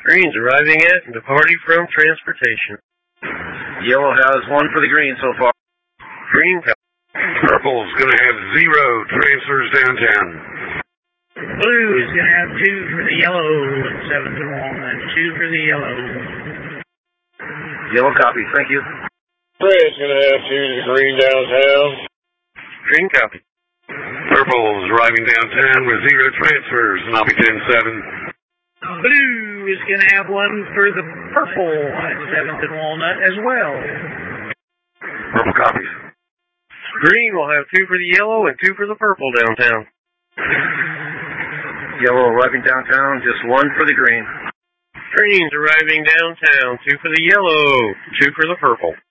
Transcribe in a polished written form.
Green's arriving at and departing from transportation. Yellow has 1 for the green so far. Green copy. Purple's going to have 0 transfers downtown. Blue is going to have 2 for the yellow, 7 to 1, 2 for the yellow. Yellow copy, thank you. Red's going to have 2 to the green downtown. Green copy. Purple's arriving downtown with 0 transfers, and I'll be 10-7. Blue is going to have 1 for the purple at 7th and Walnut as well. Purple copies. Green will have 2 for the yellow and 2 for the purple downtown. Yellow arriving downtown, just 1 for the green. Green's arriving downtown, 2 for the yellow, 2 for the purple.